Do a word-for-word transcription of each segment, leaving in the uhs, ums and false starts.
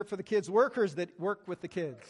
for the kids workers that work with the kids.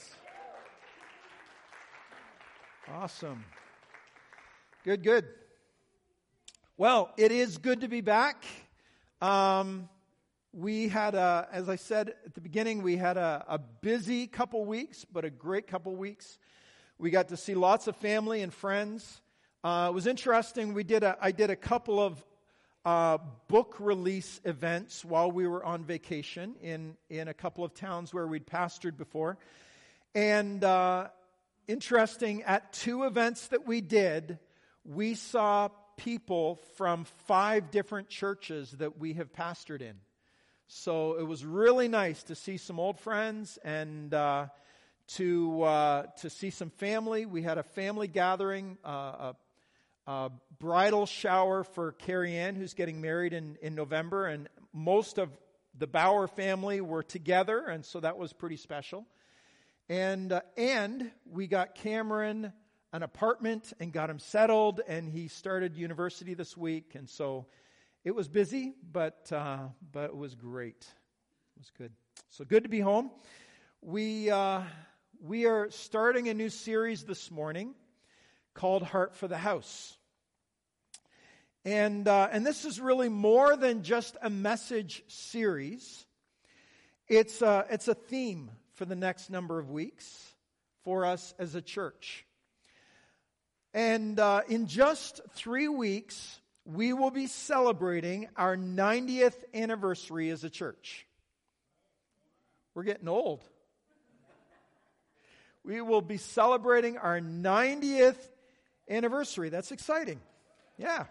Awesome. Good, good. Well, it is good to be back. Um, we had, a, as I said at the beginning, we had a, a busy couple weeks, but a great couple weeks. We got to see lots of family and friends. Uh, it was interesting. We did a, I did a couple of uh, book release events while we were on vacation in, in a couple of towns where we'd pastored before. And uh, interesting, at two events that we did, we saw people from five different churches that we have pastored in. So it was really nice to see some old friends and uh, to uh, to see some family. We had a family gathering, uh, a, a bridal shower for Carrie Ann, who's getting married in, in November, and most of the Bauer family were together, and so that was pretty special. And uh, and we got Cameron an apartment and got him settled, and he started university this week, and so it was busy, but uh, but it was great. It was good. So good to be home. We uh, we are starting a new series this morning called Heart for the House, and uh, and this is really more than just a message series. It's a, it's a theme for the next number of weeks for us as a church. And uh, in just three weeks, we will be celebrating our ninetieth anniversary as a church. We're getting old. We will be celebrating our ninetieth anniversary. That's exciting. Yeah.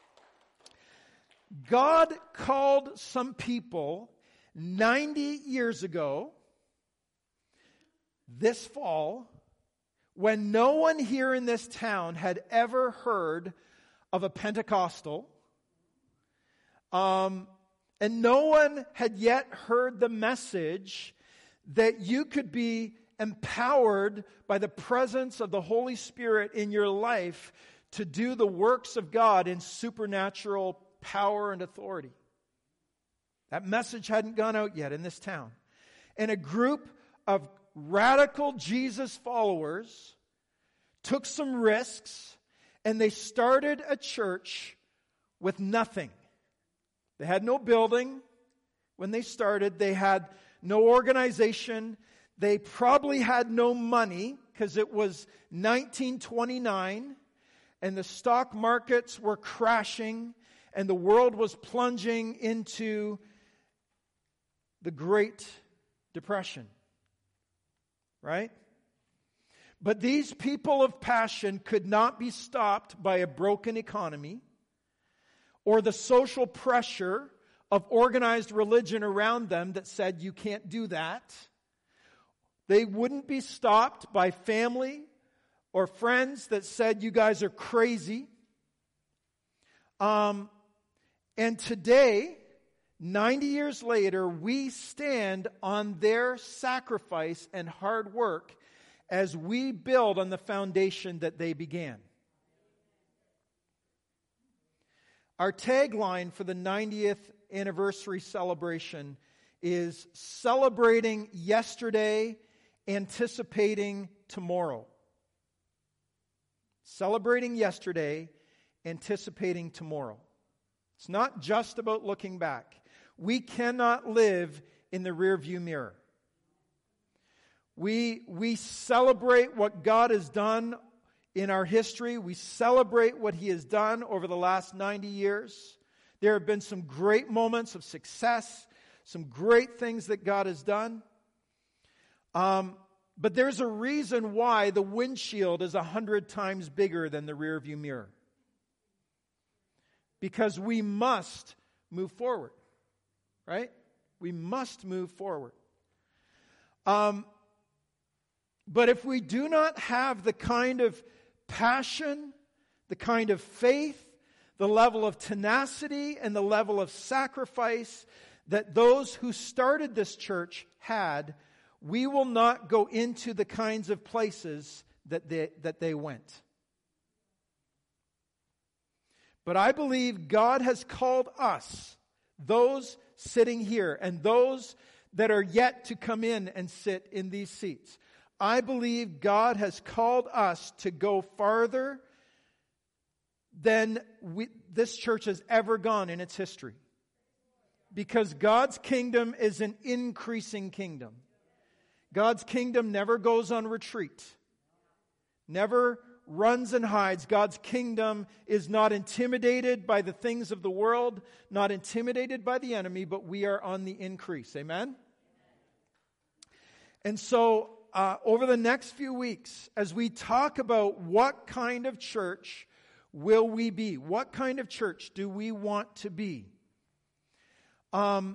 God called some people ninety years ago, this fall, when no one here in this town had ever heard of a Pentecostal, um, and no one had yet heard the message that you could be empowered by the presence of the Holy Spirit in your life to do the works of God in supernatural power and authority. That message hadn't gone out yet in this town. And a group of radical Jesus followers took some risks, and they started a church with nothing. They had no building when they started. They had no organization. They probably had no money because it was nineteen twenty-nine and the stock markets were crashing and the world was plunging into the Great Depression. Right? But these people of passion could not be stopped by a broken economy or the social pressure of organized religion around them that said you can't do that. They wouldn't be stopped by family or friends that said you guys are crazy. Um, and today, ninety years later, we stand on their sacrifice and hard work as we build on the foundation that they began. Our tagline for the ninetieth anniversary celebration is celebrating yesterday, anticipating tomorrow. Celebrating yesterday, anticipating tomorrow. It's not just about looking back. We cannot live in the rearview mirror. We, we celebrate what God has done in our history. We celebrate what He has done over the last ninety years. There have been some great moments of success, some great things that God has done. Um, but there's a reason why the windshield is a hundred times bigger than the rearview mirror. Because we must move forward. Right? We must move forward. Um, but if we do not have the kind of passion, the kind of faith, the level of tenacity, and the level of sacrifice that those who started this church had, we will not go into the kinds of places that they, that they went. But I believe God has called us, those sitting here and those that are yet to come in and sit in these seats. I believe God has called us to go farther than we, this church has ever gone in its history. Because God's kingdom is an increasing kingdom. God's kingdom never goes on retreat. Never runs and hides. God's kingdom is not intimidated by the things of the world, not intimidated by the enemy, but we are on the increase. Amen? And so, uh, over the next few weeks, as we talk about what kind of church will we be, what kind of church do we want to be, um,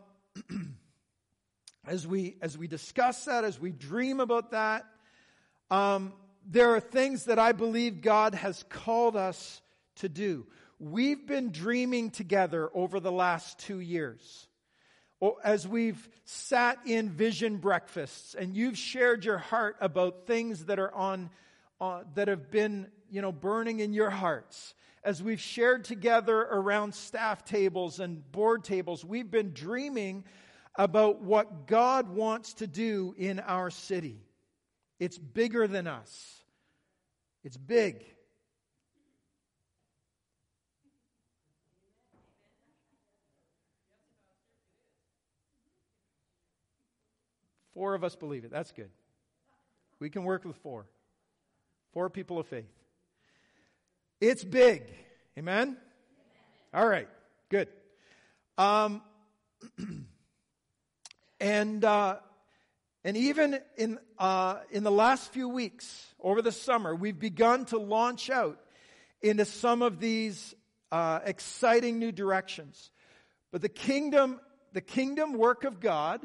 as we as we discuss that, as we dream about that, um, there are things that I believe God has called us to do. We've been dreaming together over the last two years. As we've sat in vision breakfasts and you've shared your heart about things that are on, uh, that have been, you know, burning in your hearts. As we've shared together around staff tables and board tables, we've been dreaming about what God wants to do in our city. It's bigger than us. It's big. Four of us believe it. That's good. We can work with four. Four people of faith. It's big. Amen? Amen. All right. Good. Um, and uh, and even in uh, in the last few weeks, over the summer, we've begun to launch out into some of these uh, exciting new directions. But the kingdom, the kingdom work of God.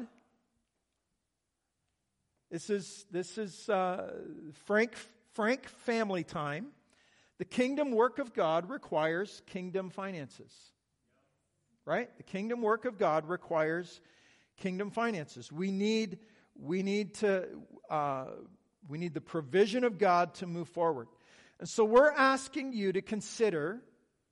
This is this is uh, frank frank family time. The kingdom work of God requires kingdom finances, right? The kingdom work of God requires kingdom finances. We need we need to uh, we need the provision of God to move forward, and so we're asking you to consider,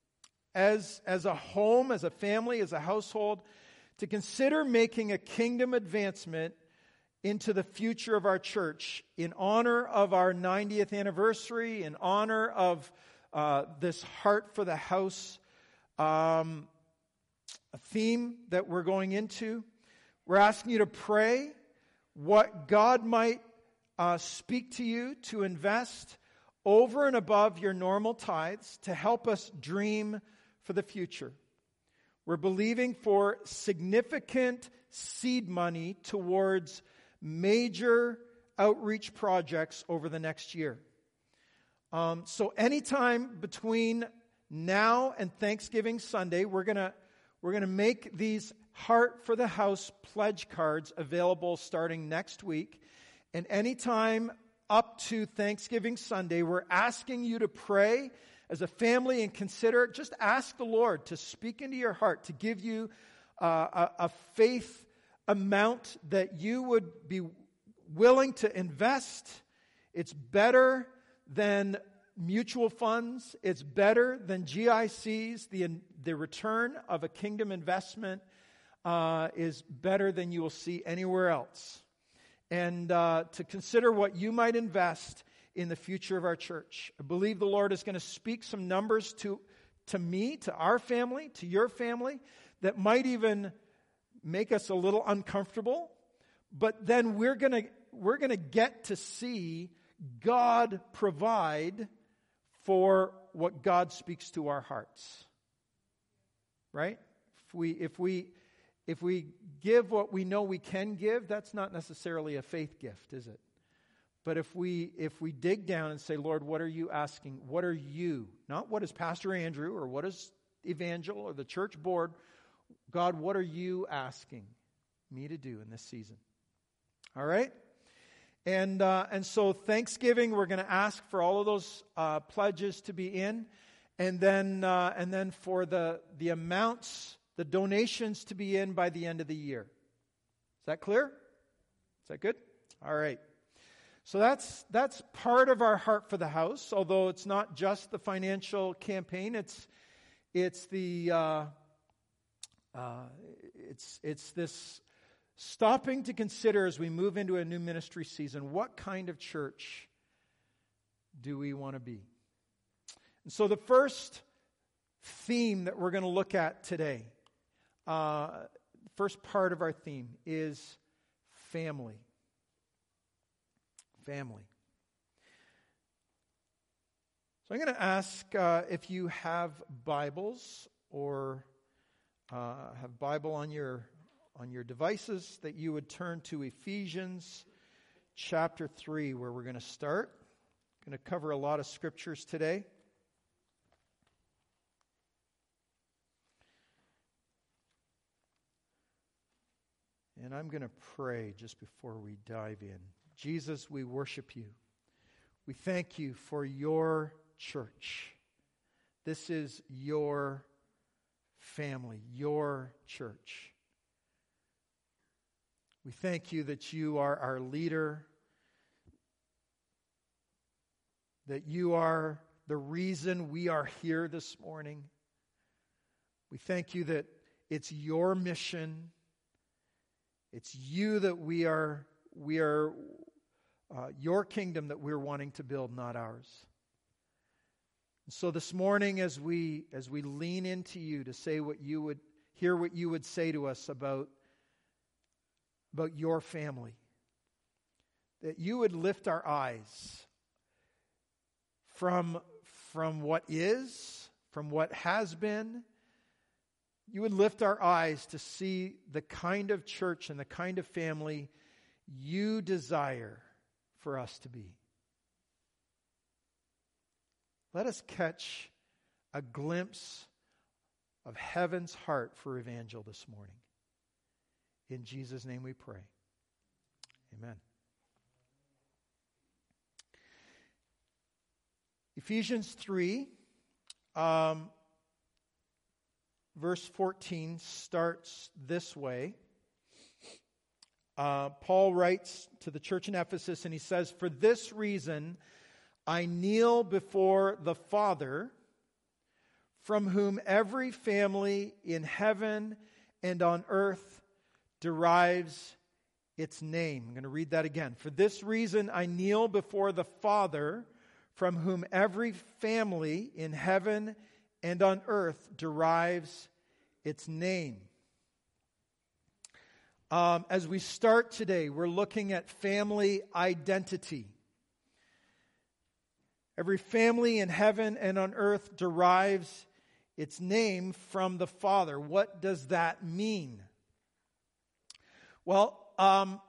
as as a home, as a family, as a household, to consider making a kingdom advancement into the future of our church in honor of our ninetieth anniversary, in honor of uh, this Heart for the House um, a theme that we're going into. We're asking you to pray what God might uh, speak to you to invest over and above your normal tithes to help us dream for the future. We're believing for significant seed money towards major outreach projects over the next year. Um, so anytime between now and Thanksgiving Sunday, we're gonna we're gonna make these Heart for the House pledge cards available starting next week. And anytime up to Thanksgiving Sunday, we're asking you to pray as a family and consider, just ask the Lord to speak into your heart, to give you uh, a, a faith amount that you would be willing to invest. It's better than mutual funds. It's better than G I Cs. The, the return of a kingdom investment uh, is better than you will see anywhere else. And uh, to consider what you might invest in the future of our church. I believe the Lord is going to speak some numbers to, to me, to our family, to your family, that might even make us a little uncomfortable, but then we're going to we're going to get to see God provide for what God speaks to our hearts. Right? If we if we if we give what we know we can give, that's not necessarily a faith gift, is it? But if we if we dig down and say, Lord, what are you asking? What are you? Not what is Pastor Andrew or what is Evangel or the church board. God, what are you asking me to do in this season? All right? And uh, and so Thanksgiving, we're going to ask for all of those uh, pledges to be in. And then uh, and then for the, the amounts, the donations to be in by the end of the year. Is that clear? Is that good? All right. So that's that's part of our Heart for the House, although it's not just the financial campaign. It's it's the... Uh, Uh, it's it's this stopping to consider as we move into a new ministry season, what kind of church do we want to be? And so the first theme that we're going to look at today, uh, first part of our theme is family. Family. So I'm going to ask uh, if you have Bibles or uh, have Bible on your on your devices, that you would turn to Ephesians chapter three, where we're going to start. I'm going to cover a lot of scriptures today. And I'm going to pray just before we dive in. Jesus, we worship you. We thank you for your church. This is your family, your church. We thank you that you are our leader, that you are the reason we are here this morning. We thank you that it's your mission. It's you that we are, we are uh, your kingdom that we're wanting to build, not ours. And so this morning, as we as we lean into you to say what you would hear, what you would say to us about about your family, that you would lift our eyes from from what is, from what has been. You would lift our eyes to see the kind of church and the kind of family you desire for us to be. Let us catch a glimpse of heaven's heart for Evangel this morning. In Jesus' name we pray. Amen. Ephesians three, um, verse fourteen starts this way. Uh, Paul writes to the church in Ephesus, and he says, "For this reason I kneel before the Father, from whom every family in heaven and on earth derives its name." I'm going to read that again. "For this reason I kneel before the Father, from whom every family in heaven and on earth derives its name." Um, as we start today, we're looking at family identity. Every family in heaven and on earth derives its name from the Father. What does that mean? Well, um,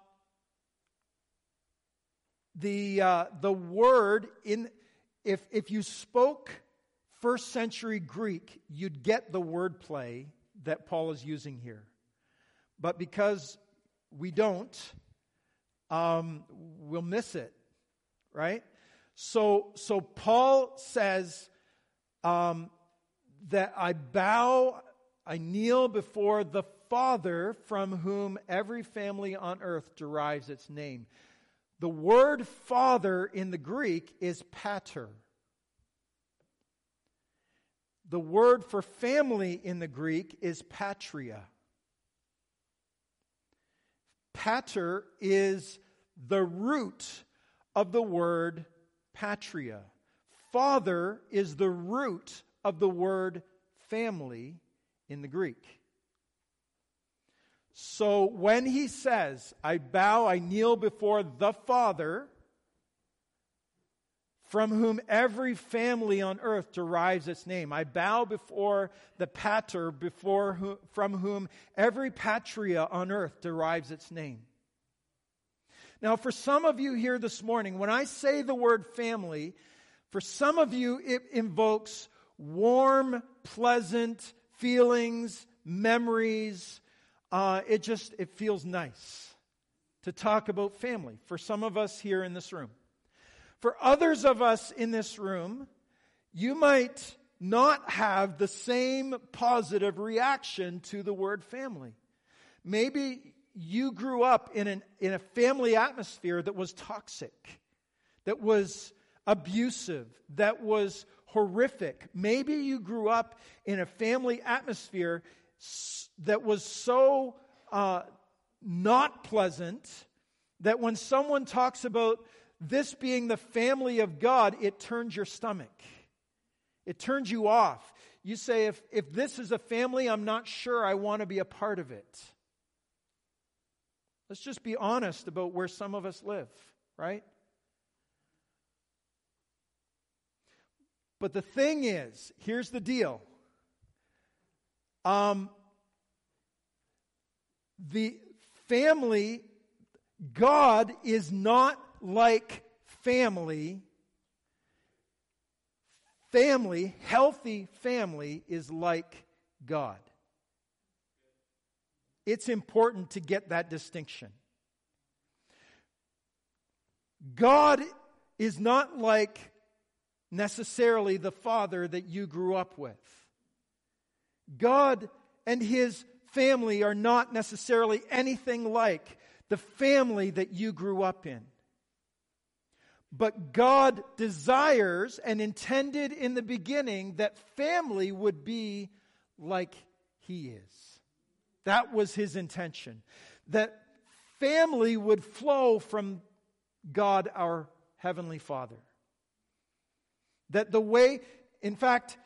the uh, the word in if if you spoke first century Greek, you'd get the wordplay that Paul is using here. But because we don't, um, we'll miss it, right? So, so Paul says um, that I bow, I kneel before the Father, from whom every family on earth derives its name. The word Father in the Greek is pater. The word for family in the Greek is patria. Pater is the root of the word patria. Father is the root of the word family in the Greek. So when he says, I bow, I kneel before the Father, from whom every family on earth derives its name. I bow before the pater, before who, from whom every patria on earth derives its name. Now, for some of you here this morning, when I say the word family, for some of you it invokes warm, pleasant feelings, memories. Uh, it just, it feels nice to talk about family for some of us here in this room. For others of us in this room, you might not have the same positive reaction to the word family. Maybe you grew up in an in a family atmosphere that was toxic, that was abusive, that was horrific. Maybe you grew up in a family atmosphere that was so uh, not pleasant that when someone talks about this being the family of God, it turns your stomach. It turns you off. You say, if, if this is a family, I'm not sure I want to be a part of it. Let's just be honest about where some of us live, right? But the thing is, here's the deal. Um, the family, God is not like family. Family, healthy family, is like God. It's important to get that distinction. God is not like necessarily the father that you grew up with. God and His family are not necessarily anything like the family that you grew up in. But God desires and intended in the beginning that family would be like He is. That was His intention. That family would flow from God, our Heavenly Father. That the way, in fact,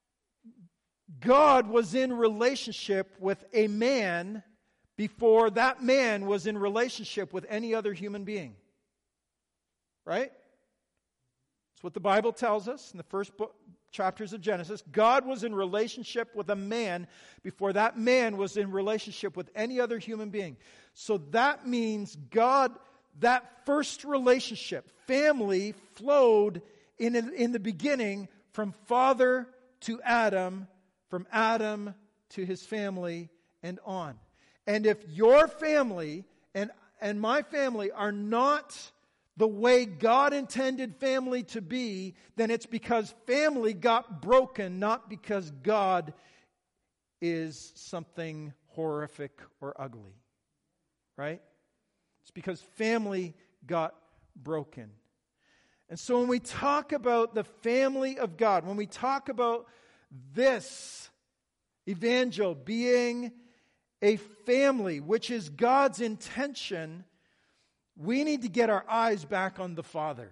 God was in relationship with a man before that man was in relationship with any other human being. Right? That's what the Bible tells us in the first book, chapters of Genesis. God was in relationship with a man before that man was in relationship with any other human being. So that means God, that first relationship, family, flowed in, in the beginning from father to Adam, from Adam to his family, and on. And if your family and, and my family are not the way God intended family to be, then it's because family got broken, not because God is something horrific or ugly. Right? It's because family got broken. And so when we talk about the family of God, when we talk about this evangel being a family, which is God's intention, we need to get our eyes back on the Father.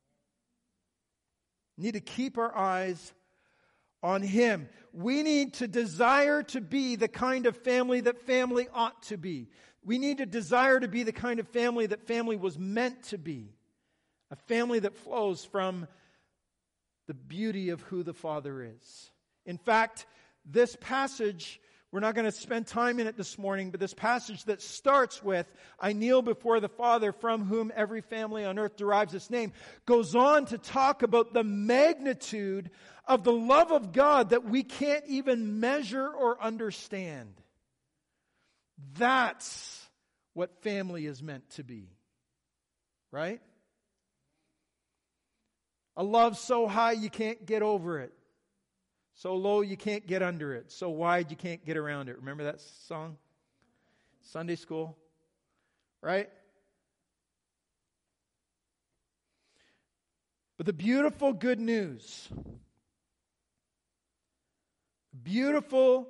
We need to keep our eyes on Him. We need to desire to be the kind of family that family ought to be. We need to desire to be the kind of family that family was meant to be. A family that flows from the beauty of who the Father is. In fact, this passage, we're not going to spend time in it this morning, but this passage that starts with, I kneel before the Father from whom every family on earth derives its name, goes on to talk about the magnitude of the love of God that we can't even measure or understand. That's what family is meant to be. Right? A love so high you can't get over it. So low you can't get under it. So wide you can't get around it. Remember that song? Sunday school. Right? But the beautiful good news, beautiful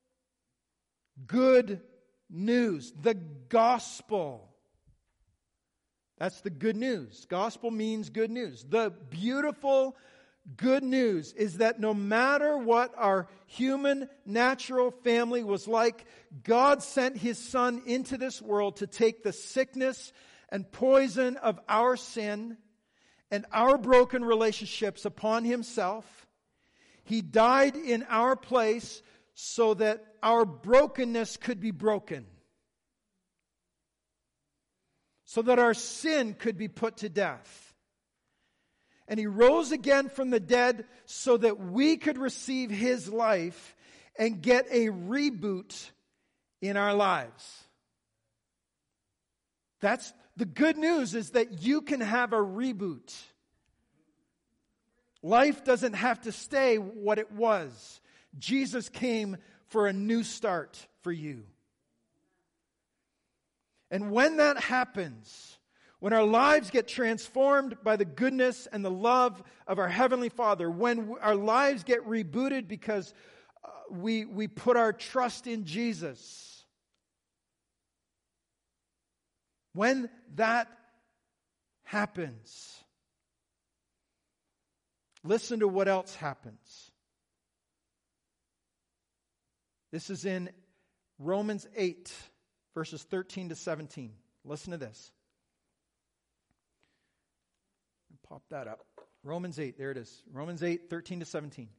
good news, the gospel. That's the good news. Gospel means good news. The beautiful good news is that no matter what our human natural family was like, God sent His Son into this world to take the sickness and poison of our sin and our broken relationships upon Himself. He died in our place so that our brokenness could be broken. So that our sin could be put to death. And He rose again from the dead so that we could receive His life and get a reboot in our lives. That's the good news, is that you can have a reboot. Life doesn't have to stay what it was. Jesus came for a new start for you. And when that happens, when our lives get transformed by the goodness and the love of our Heavenly Father, when our lives get rebooted because uh, we, we put our trust in Jesus, When that happens, listen to what else happens. This is in Romans eight, verses thirteen to seventeen. Listen to this. Pop that up. Romans eight, there it is. Romans eight, thirteen to seventeen.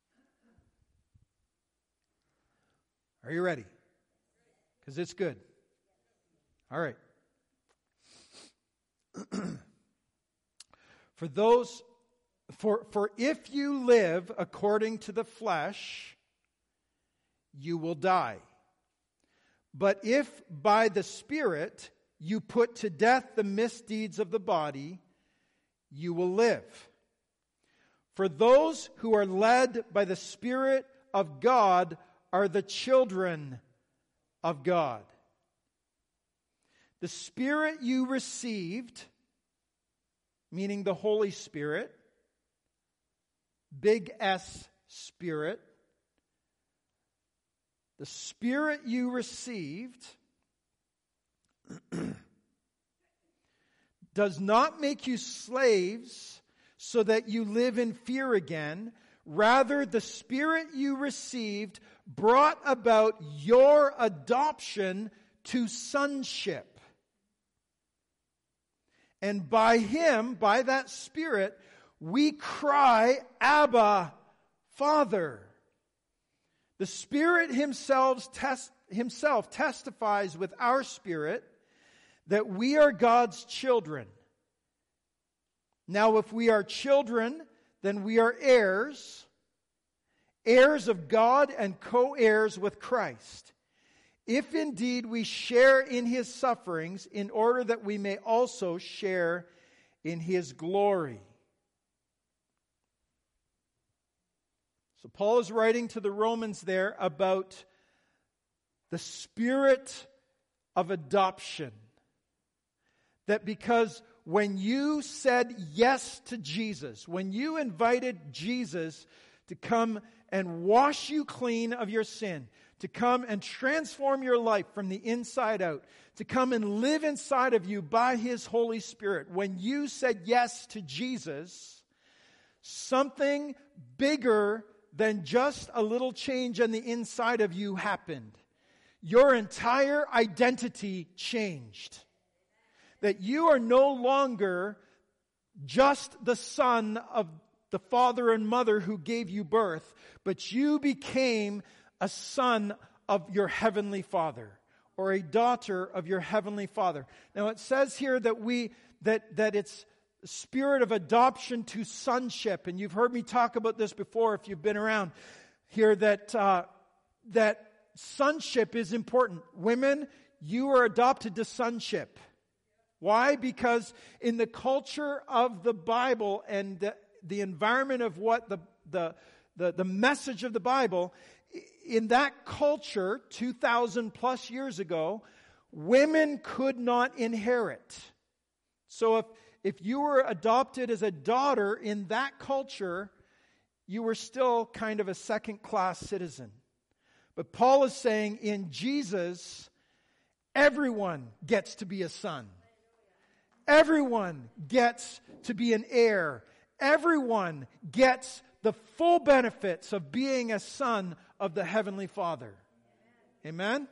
Are you ready? Because it's good. All right. For those, for, for if you live according to the flesh, you will die. But if by the Spirit you put to death the misdeeds of the body, you will live. For those who are led by the Spirit of God are the children of God. The Spirit you received, meaning the Holy Spirit, big S Spirit, the Spirit you received does not make you slaves so that you live in fear again. Rather, the Spirit you received brought about your adoption to sonship. And by Him, by that Spirit, we cry, Abba, Father. The Spirit himself, tes- himself testifies with our spirit that we are God's children. Now, if we are children, then we are heirs, heirs of God and co-heirs with Christ. If indeed we share in His sufferings, in order that we may also share in His glory. So Paul is writing to the Romans there about the spirit of adoption. That because when you said yes to Jesus, when you invited Jesus to come and wash you clean of your sin, to come and transform your life from the inside out, to come and live inside of you by His Holy Spirit, when you said yes to Jesus, something bigger than just a little change on the inside of you happened. Your entire identity changed. That you are no longer just the son of the father and mother who gave you birth, but you became a son of your heavenly Father, or a daughter of your heavenly Father. Now it says here that we that that it's the spirit of adoption to sonship, and you've heard me talk about this before if you've been around here, that uh, that sonship is important. Women, you are adopted to sonship. Why? Because in the culture of the Bible and the, the environment of what the, the the the message of the Bible, in that culture two thousand plus years ago, women could not inherit. So if if you were adopted as a daughter in that culture, you were still kind of a second-class citizen. But Paul is saying in Jesus, everyone gets to be a son. Everyone gets to be an heir. Everyone gets the full benefits of being a son of the Heavenly Father. Amen?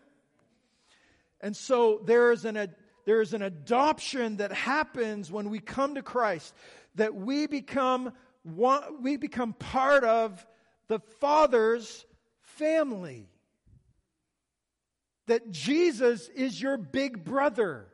And so there is an, there is an adoption that happens when we come to Christ, that we become one, we become part of the Father's family. That Jesus is your big brother.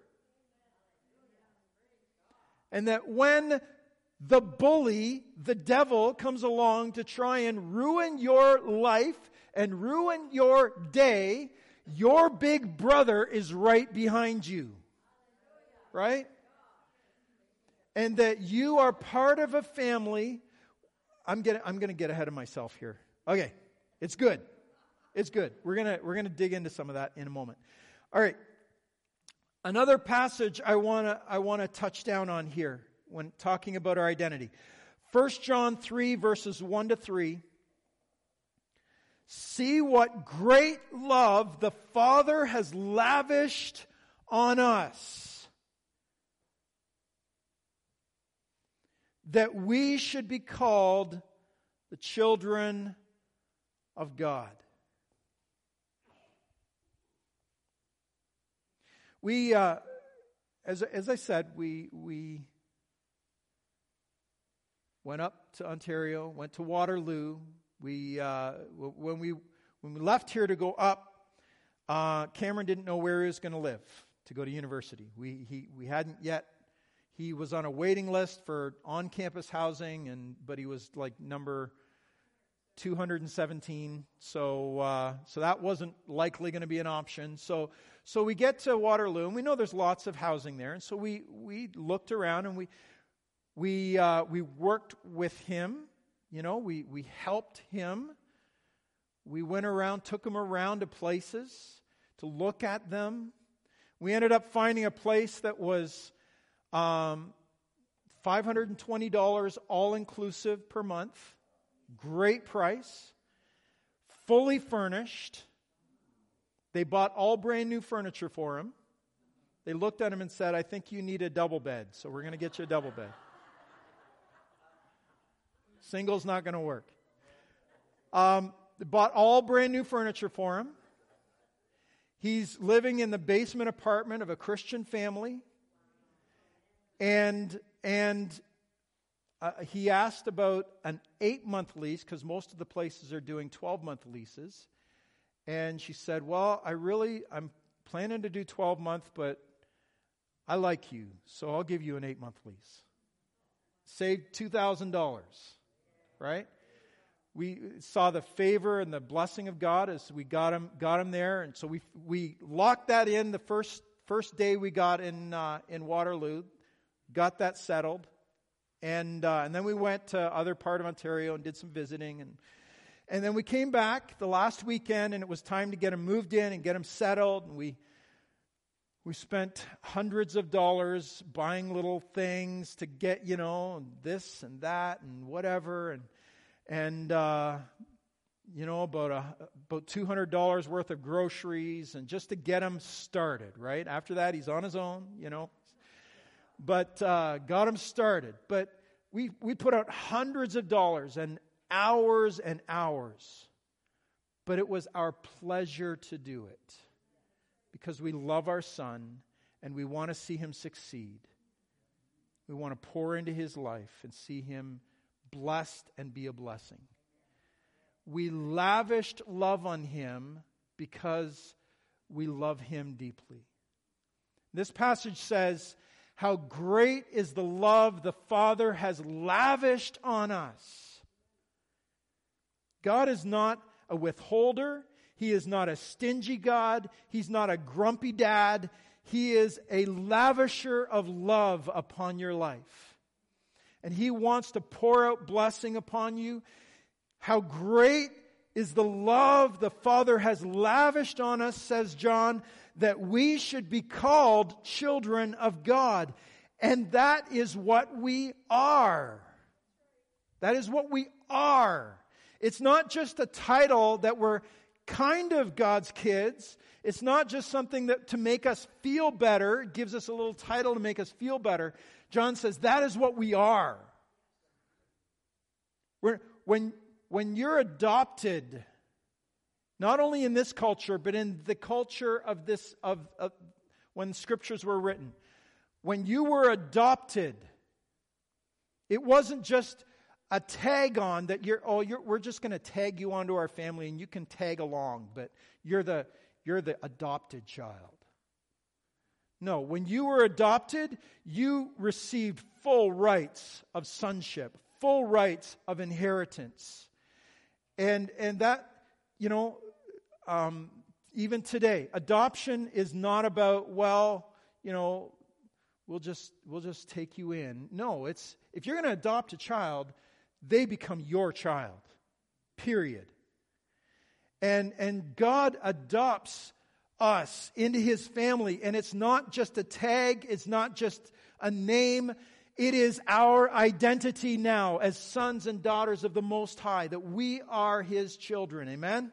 And that when the bully, the devil, comes along to try and ruin your life and ruin your day, your big brother is right behind you. Right? And that you are part of a family. I'm getting, I'm going to get ahead of myself here. Okay. It's good. It's good. We're going to, we're going to dig into some of that in a moment. All right. Another passage I want to I want to touch down on here when talking about our identity. First John three, verses one to three. See what great love the Father has lavished on us, that we should be called the children of God. We, uh, as as I said, we we went up to Ontario, went to Waterloo. We uh, when we when we left here to go up, uh, Cameron didn't know where he was going to live to go to university. We he we hadn't yet. He was on a waiting list for on-campus housing, and but he was like number two hundred seventeen. So uh, so that wasn't likely going to be an option. So so we get to Waterloo, and we know there's lots of housing there, and so we we looked around and we we uh, we worked with him. You know, we we helped him. We went around, took him around to places to look at them. We ended up finding a place that was um, five hundred twenty dollars all-inclusive per month. Great price. Fully furnished. They bought all brand new furniture for him. They looked at him and said, I think you need a double bed, so we're going to get you a double bed. Single's not going to work. Um, they bought all brand new furniture for him. He's living in the basement apartment of a Christian family. And and uh, he asked about an eight-month lease, because most of the places are doing twelve-month leases. And she said, well, I really, I'm planning to do twelve-month, but I like you, so I'll give you an eight-month lease. Saved two thousand dollars, right? We saw the favor and the blessing of God as we got him got him there, and so we we locked that in the first first day we got in uh, in Waterloo, got that settled, and uh, and then we went to other part of Ontario and did some visiting, and and then we came back the last weekend, and it was time to get him moved in and get him settled, and we we spent hundreds of dollars buying little things to get, you know, this and that and whatever, and. And, uh, you know, about a, about two hundred dollars worth of groceries, and just to get him started, right? After that, he's on his own, you know. But uh, got him started. But we, we put out hundreds of dollars and hours and hours. But it was our pleasure to do it, because we love our son and we want to see him succeed. We want to pour into his life and see him blessed and be a blessing. We lavished love on him because we love him deeply. This passage says, how great is the love the Father has lavished on us. God is not a withholder. He is not a stingy God. He's not a grumpy dad. He is a lavisher of love upon your life. And He wants to pour out blessing upon you. How great is the love the Father has lavished on us, says John, that we should be called children of God. And that is what we are. That is what we are. It's not just a title that we're kind of God's kids. It's not just something that to make us feel better. It gives us a little title to make us feel better. John says that is what we are. We're, when, when you're adopted, not only in this culture, but in the culture of this, of, of when scriptures were written, when you were adopted, it wasn't just a tag on that you're, oh, you're, we're just going to tag you onto our family and you can tag along, but you're the, you're the adopted child. No, when you were adopted, you received full rights of sonship, full rights of inheritance. And and that, you know, um, even today, adoption is not about, well, you know, we'll just we'll just take you in. No, it's if you're going to adopt a child, they become your child. Period. And and God adopts us into His family, and it's not just a tag, it's not just a name, it is our identity now as sons and daughters of the Most High, that we are His children. Amen?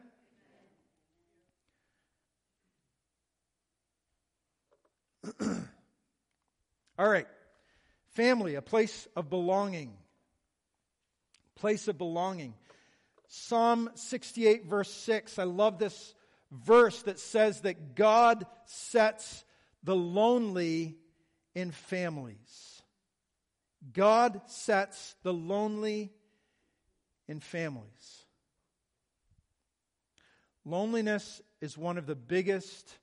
All right. Family, a place of belonging. place of belonging. Psalm sixty-eight, verse six. I love this verse that says that God sets the lonely in families. God sets the lonely in families. Loneliness is one of the biggest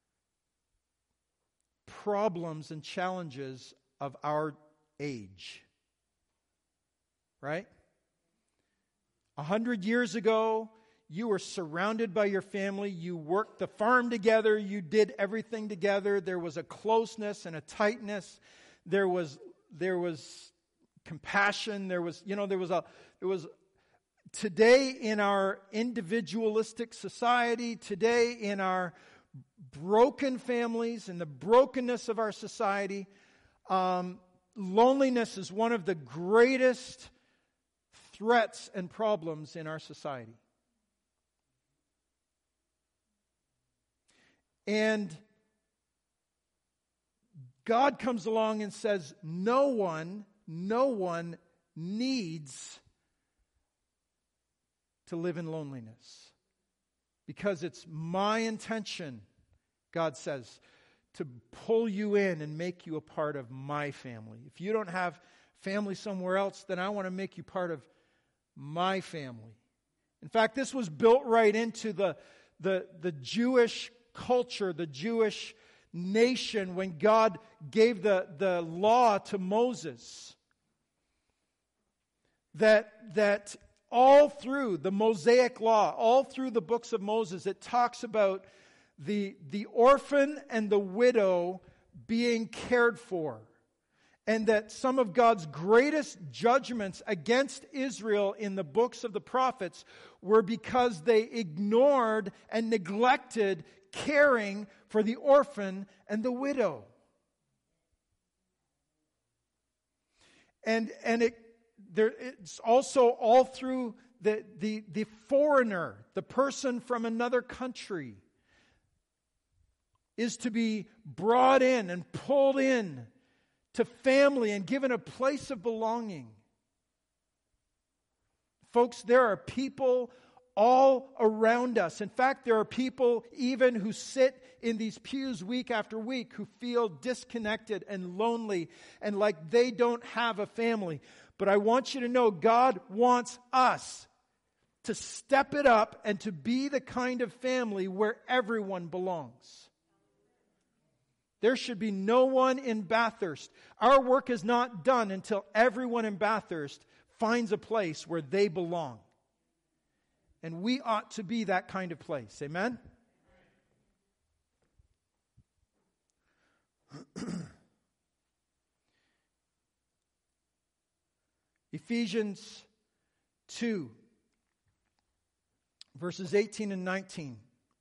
problems and challenges of our age. Right? A hundred years ago, you were surrounded by your family. You worked the farm together. You did everything together. There was a closeness and a tightness. There was there was compassion. There was, you know, there was a there was today in our individualistic society, today in our broken families, in the brokenness of our society, um, loneliness is one of the greatest threats and problems in our society. And God comes along and says, no one, no one needs to live in loneliness. Because it's my intention, God says, to pull you in and make you a part of my family. If you don't have family somewhere else, then I want to make you part of my family. In fact, this was built right into the, the, the Jewish culture, the Jewish nation, when God gave the, the law to Moses. That, that all through the Mosaic law, all through the books of Moses, it talks about the, the orphan and the widow being cared for. And that some of God's greatest judgments against Israel in the books of the prophets were because they ignored and neglected caring for the orphan and the widow. And and it there it's also all through the, the, the foreigner, the person from another country, is to be brought in and pulled in to family and given a place of belonging. Folks, there are people all around us. In fact, there are people even who sit in these pews week after week who feel disconnected and lonely and like they don't have a family. But I want you to know God wants us to step it up and to be the kind of family where everyone belongs. There should be no one in Bathurst. Our work is not done until everyone in Bathurst finds a place where they belong. And we ought to be that kind of place. Amen? Ephesians two, verses eighteen and nineteen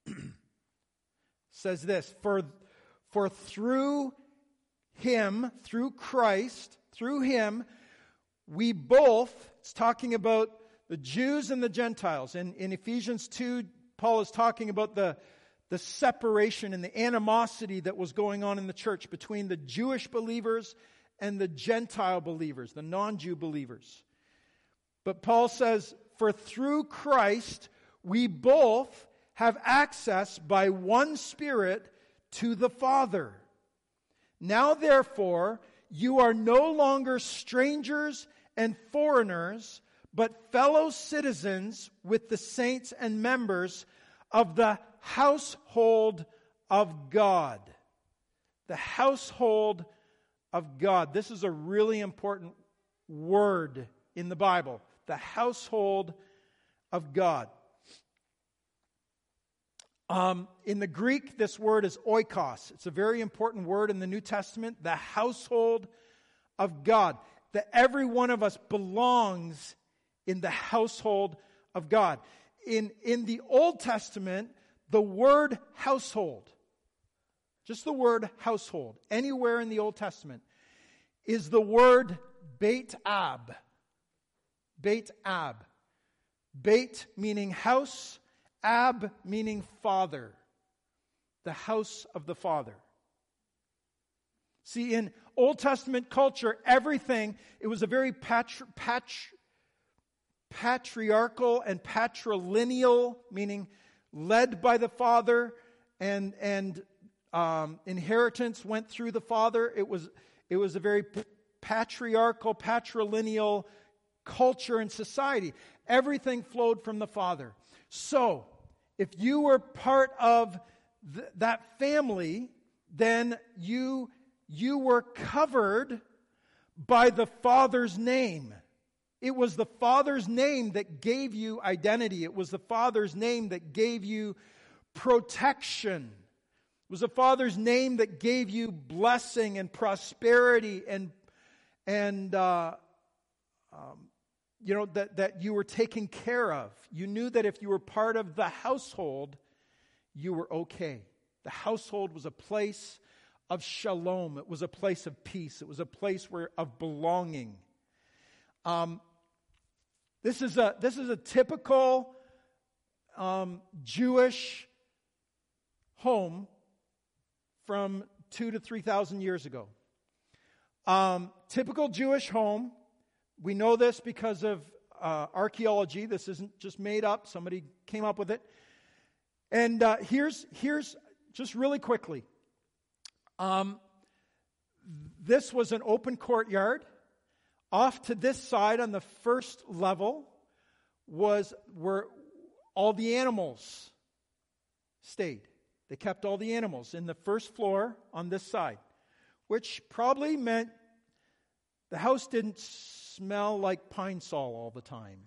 says this, For For through Him, through Christ, through Him, we both, it's talking about the Jews and the Gentiles. In, in Ephesians two, Paul is talking about the, the separation and the animosity that was going on in the church between the Jewish believers and the Gentile believers, the non-Jew believers. But Paul says, for through Christ, we both have access by one Spirit to the Father. Now therefore, you are no longer strangers and foreigners, but fellow citizens with the saints and members of the household of God. The household of God. This is a really important word in the Bible. The household of God. Um, in the Greek, this word is oikos. It's a very important word in the New Testament. The household of God. That every one of us belongs in the household of God. In, in the Old Testament, the word household, just the word household, anywhere in the Old Testament, is the word Beit Ab. Beit Ab. Beit meaning house, Ab meaning father. The house of the Father. See, in Old Testament culture, everything, it was a very patri- patri- patriarchal and patrilineal, meaning led by the father, and and um, inheritance went through the father. It was it was a very patriarchal, patrilineal culture and society. Everything flowed from the father. So, if you were part of th- that family, then you you were covered by the Father's name. It was the Father's name that gave you identity. It was the Father's name that gave you protection. It was the Father's name that gave you blessing and prosperity and and uh, um, you know that that you were taken care of. You knew that if you were part of the household, you were okay. The household was a place of shalom. It was a place of peace. It was a place where of belonging. Um, this is a this is a typical um, Jewish home from two to three thousand years ago. Um, typical Jewish home. We know this because of uh, archaeology. This isn't just made up. Somebody came up with it. And uh, here's here's just really quickly. Um, this was an open courtyard. Off to this side on the first level was where all the animals stayed. They kept all the animals in the first floor on this side, which probably meant the house didn't smell like pine sol all the time.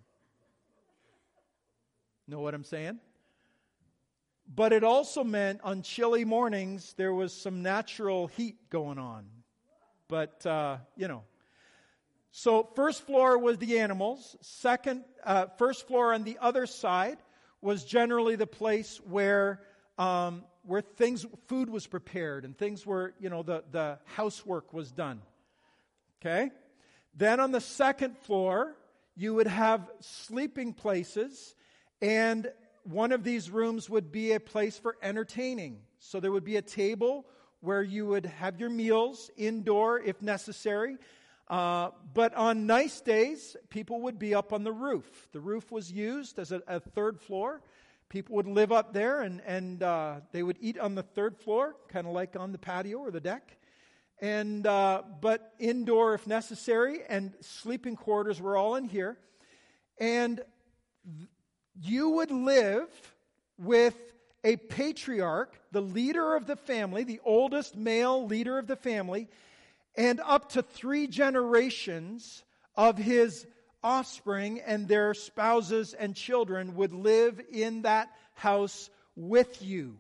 Know what I'm saying? But it also meant on chilly mornings there was some natural heat going on. But, uh, you know. So first floor was the animals. Second, uh, first floor on the other side was generally the place where um, where things, food was prepared and things were, you know, the, the housework was done. Okay? Then on the second floor, you would have sleeping places, and one of these rooms would be a place for entertaining. So there would be a table where you would have your meals indoor if necessary. Uh, but on nice days, people would be up on the roof. The roof was used as a, a third floor. People would live up there, and, and uh, they would eat on the third floor, kind of like on the patio or the deck. And uh, but indoor if necessary, and sleeping quarters were all in here. And th- you would live with a patriarch, the leader of the family, the oldest male leader of the family, and up to three generations of his offspring and their spouses and children would live in that house with you.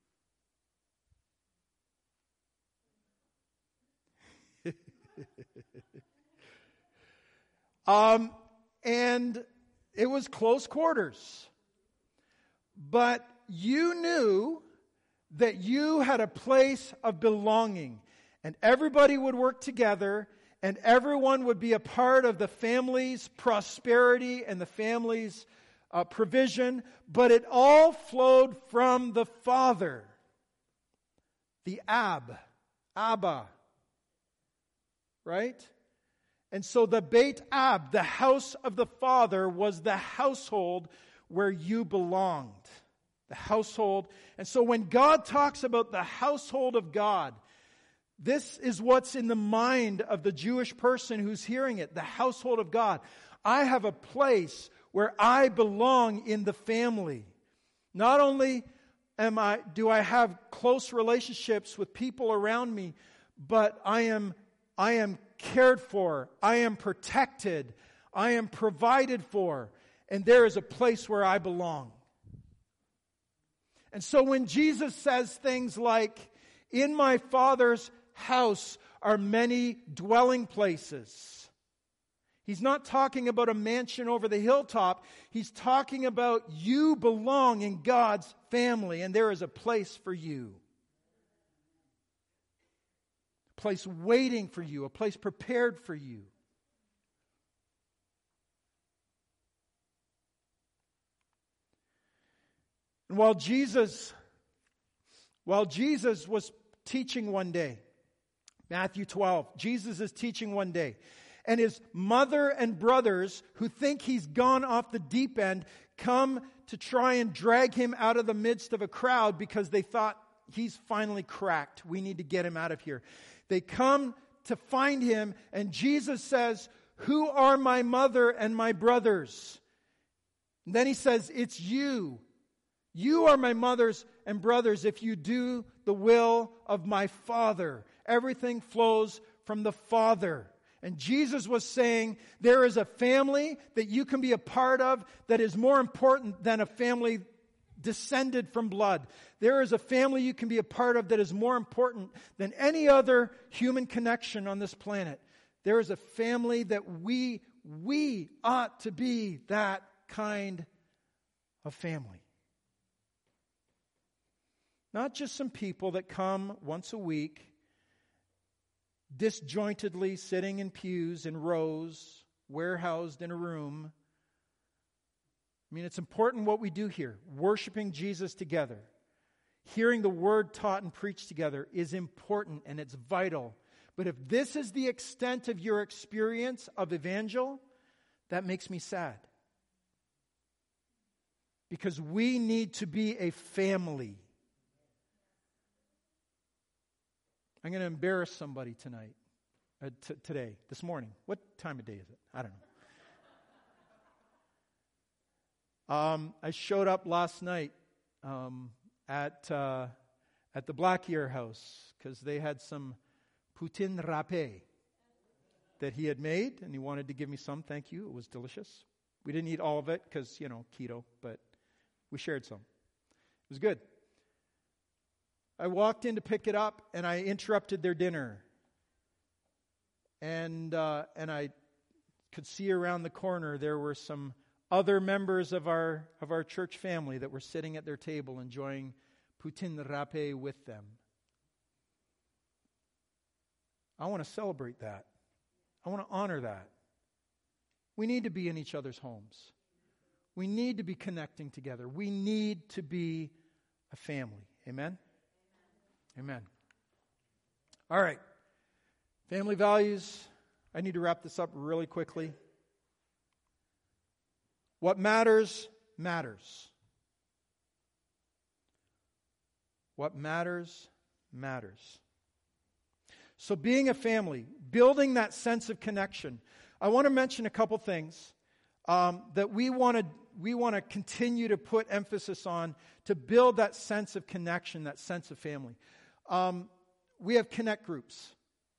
um, and it was close quarters. But you knew that you had a place of belonging. And everybody would work together, and everyone would be a part of the family's prosperity and the family's uh, provision. But it all flowed from the Father, the Ab, Abba, right? And so the Beit Ab, the house of the Father, was the household where you belonged. The household. And so when God talks about the household of God, this is what's in the mind of the Jewish person who's hearing it, the household of God. I have a place where I belong in the family. Not only am I, do I have close relationships with people around me, but I am, I am cared for, I am protected, I am provided for, and there is a place where I belong. And so when Jesus says things like, "In my Father's house are many dwelling places," he's not talking about a mansion over the hilltop. He's talking about you belong in God's family, and there is a place for you. A place waiting for you, a place prepared for you. And while Jesus, while Jesus was teaching one day, Matthew twelve, Jesus is teaching one day, And his mother and brothers, who think he's gone off the deep end, come to try and drag him out of the midst of a crowd because they thought he's finally cracked. We need to get him out of here. They come to find him, and Jesus says, "Who are my mother and my brothers?" And then he says, "It's you. You are my mothers and brothers if you do the will of my Father." Everything flows from the Father. And Jesus was saying, there is a family that you can be a part of that is more important than a family descended from blood. There is a family you can be a part of that is more important than any other human connection on this planet. There is a family that we, we ought to be that kind of family. Not just some people that come once a week, disjointedly sitting in pews in rows, warehoused in a room. I mean, it's important what we do here. Worshiping Jesus together, hearing the word taught and preached together is important and it's vital. But if this is the extent of your experience of evangel, that makes me sad. Because we need to be a family. I'm going to embarrass somebody tonight, uh, t- today, this morning. What time of day is it? I don't know. Um, I showed up last night um, at uh, at the Black Ear House because they had some poutine râpé that he had made, and he wanted to give me some. Thank you. It was delicious. We didn't eat all of it because, you know, keto, but we shared some. It was good. I walked in to pick it up, and I interrupted their dinner. And uh, and I could see around the corner there were some other members of our of our church family that were sitting at their table enjoying poutine râpé with them. I want to celebrate that. I want to honor that. We need to be in each other's homes. We need to be connecting together. We need to be a family. Amen? Amen. All right. Family values. I need to wrap this up really quickly. What matters, matters. What matters, matters. So being a family, building that sense of connection. I want to mention a couple things um, that we want to we want to continue to put emphasis on to build that sense of connection, that sense of family. Um, we have connect groups.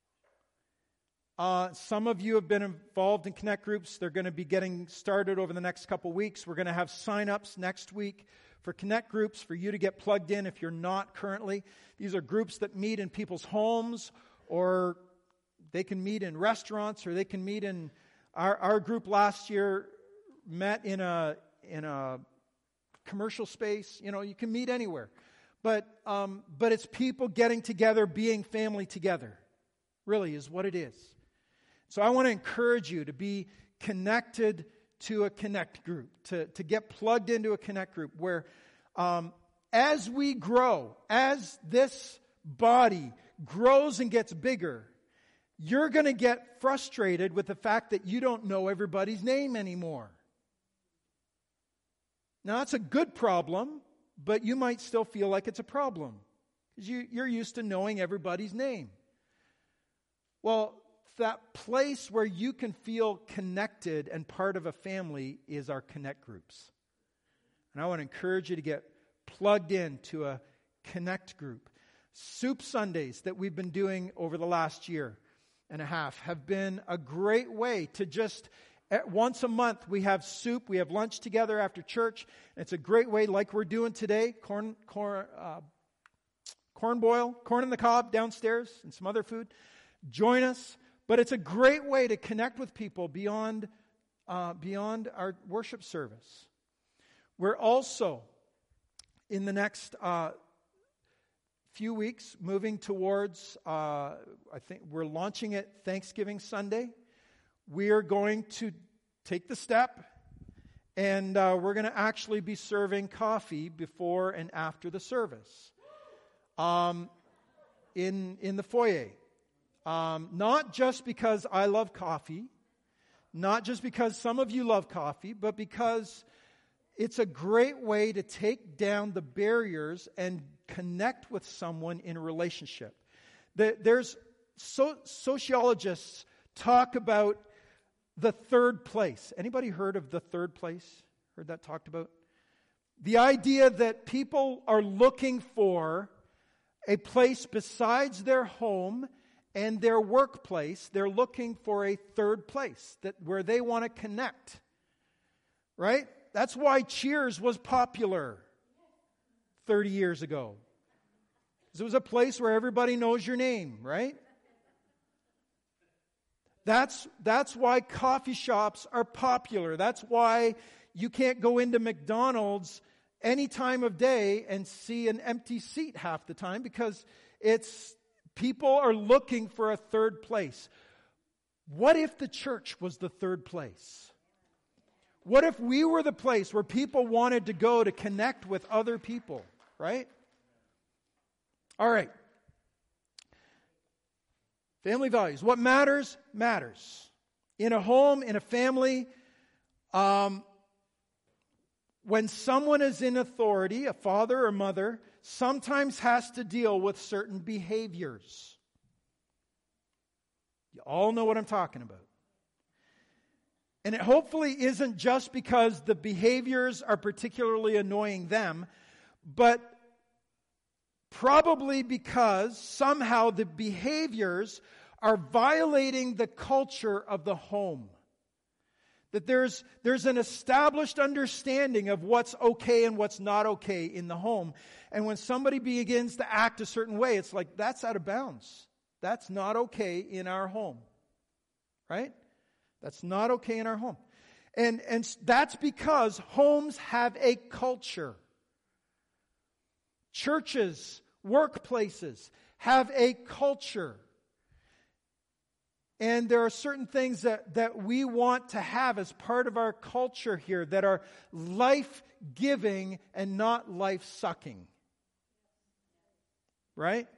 Uh, some of you have been involved in connect groups. They're going to be getting started over the next couple weeks. We're going to have sign-ups next week for connect groups for you to get plugged in if you're not currently. These are groups that meet in people's homes, or they can meet in restaurants, or they can meet in our, our group last year met in a in a commercial space. You know, you can meet anywhere. But um, but it's people getting together, being family together, really is what it is. So I want to encourage you to be connected to a connect group, to, to get plugged into a connect group where um, as we grow, as this body grows and gets bigger, you're going to get frustrated with the fact that you don't know everybody's name anymore. Now, that's a good problem, but you might still feel like it's a problem because you, you're used to knowing everybody's name. Well, that place where you can feel connected and part of a family is our connect groups. And I want to encourage you to get plugged into a connect group. Soup Sundays that we've been doing over the last year and a half have been a great way to just, once a month we have soup, we have lunch together after church. And it's a great way, like we're doing today, corn, corn, uh, corn boil, corn in the cob downstairs and some other food. Join us. But it's a great way to connect with people beyond, uh, beyond our worship service. We're also, in the next uh, few weeks, moving towards, uh, I think we're launching it Thanksgiving Sunday. We are going to take the step, and uh, we're going to actually be serving coffee before and after the service um, in in the foyer. Um, not just because I love coffee, not just because some of you love coffee, but because it's a great way to take down the barriers and connect with someone in a relationship. There's so, sociologists talk about the third place. Anybody heard of the third place? Heard that talked about? The idea that people are looking for a place besides their home and their workplace. They're looking for a third place that where they want to connect. Right? That's why Cheers was popular thirty years ago. Because it was a place where everybody knows your name, right? That's, that's why coffee shops are popular. That's why you can't go into McDonald's any time of day and see an empty seat half the time, because it's people are looking for a third place. What if the church was the third place? What if we were the place where people wanted to go to connect with other people, right? All right. Family values. What matters, matters. In a home, in a family, um, when someone is in authority, a father or mother, sometimes has to deal with certain behaviors. You all know what I'm talking about. And it hopefully isn't just because the behaviors are particularly annoying them, but probably because somehow the behaviors are violating the culture of the home. That there's, there's an established understanding of what's okay and what's not okay in the home. And when somebody begins to act a certain way, it's like, that's out of bounds. That's not okay in our home. Right? That's not okay in our home. And, and that's because homes have a culture. Churches, workplaces have a culture. And there are certain things that, that we want to have as part of our culture here that are life-giving and not life-sucking. Right?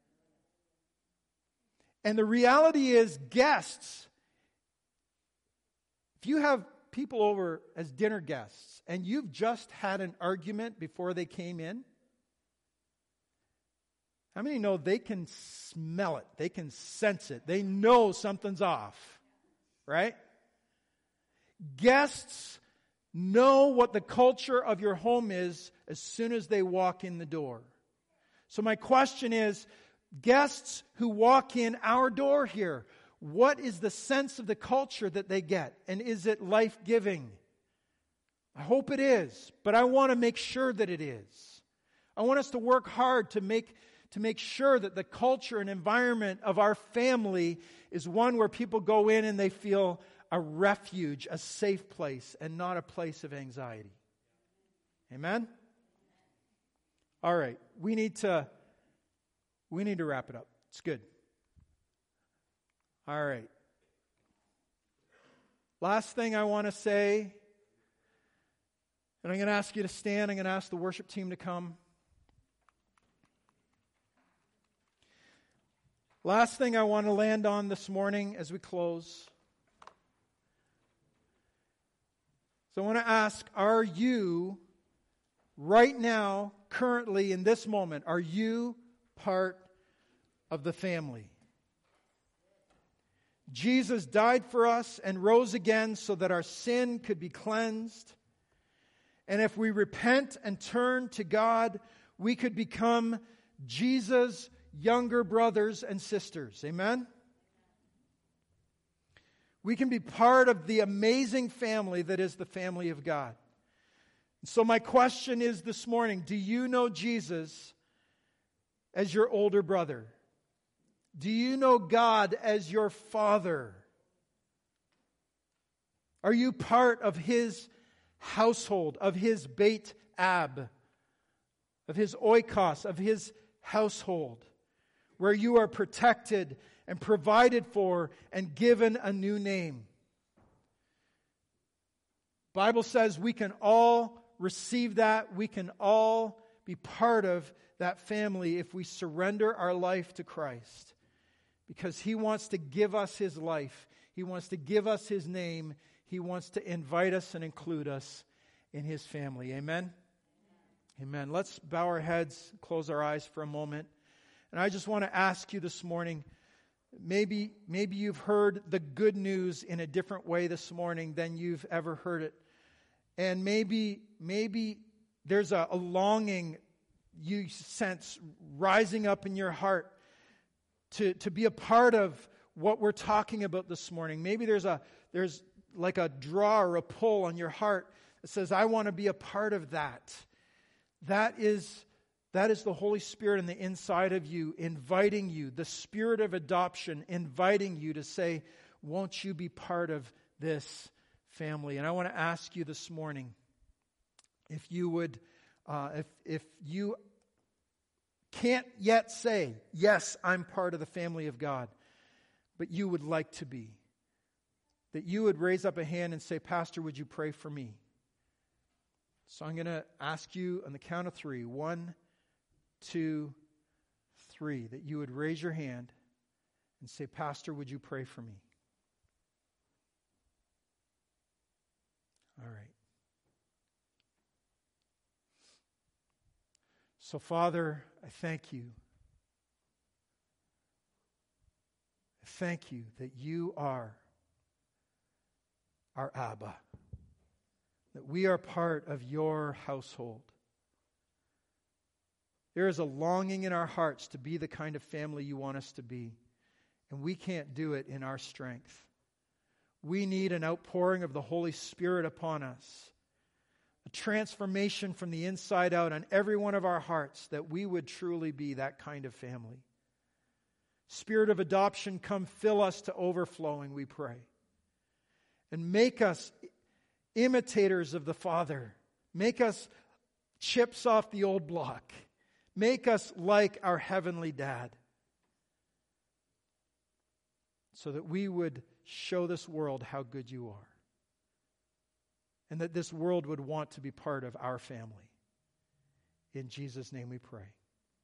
And the reality is, guests, if you have people over as dinner guests and you've just had an argument before they came in, how many know they can smell it? They can sense it. They know something's off. Right? Guests know what the culture of your home is as soon as they walk in the door. So my question is, guests who walk in our door here, what is the sense of the culture that they get? And is it life-giving? I hope it is, but I want to make sure that it is. I want us to work hard to make to make sure that the culture and environment of our family is one where people go in and they feel a refuge, a safe place, and not a place of anxiety. Amen? All right, we need to we need to wrap it up. It's good. All right. Last thing I want to say, and I'm going to ask you to stand. I'm going to ask the worship team to come. Last thing I want to land on this morning as we close. So I want to ask, are you, right now, currently in this moment, are you part of the family? Jesus died for us and rose again so that our sin could be cleansed. And if we repent and turn to God, we could become Jesus' younger brothers and sisters. Amen? We can be part of the amazing family that is the family of God. So my question is this morning, do you know Jesus as your older brother? Do you know God as your Father? Are you part of His household, of His Beit Ab, of His oikos, of His household, where you are protected and provided for and given a new name? The Bible says we can all receive that. We can all be part of that family if we surrender our life to Christ. Because He wants to give us His life. He wants to give us His name. He wants to invite us and include us in His family. Amen? Amen. Let's bow our heads, close our eyes for a moment. And I just want to ask you this morning, maybe, maybe you've heard the good news in a different way this morning than you've ever heard it. And maybe, maybe there's a, a longing you sense rising up in your heart to, to be a part of what we're talking about this morning. Maybe there's a there's like a draw or a pull on your heart that says, I want to be a part of that. That is, that is the Holy Spirit in the inside of you inviting you, the Spirit of adoption inviting you to say, won't you be part of this family? And I want to ask you this morning, if you would, uh, if if you can't yet say, yes, I'm part of the family of God, but you would like to be, that you would raise up a hand and say, Pastor, would you pray for me? So I'm going to ask you on the count of three, one, two, three, that you would raise your hand and say, Pastor, would you pray for me? All right. So, Father, I thank you. I thank you that you are our Abba, that we are part of your household. There is a longing in our hearts to be the kind of family you want us to be, and we can't do it in our strength. We need an outpouring of the Holy Spirit upon us, a transformation from the inside out on every one of our hearts, that we would truly be that kind of family. Spirit of adoption, come fill us to overflowing, we pray. And make us imitators of the Father. Make us chips off the old block. Make us like our heavenly Dad, so that we would show this world how good you are, and that this world would want to be part of our family. In Jesus' name we pray.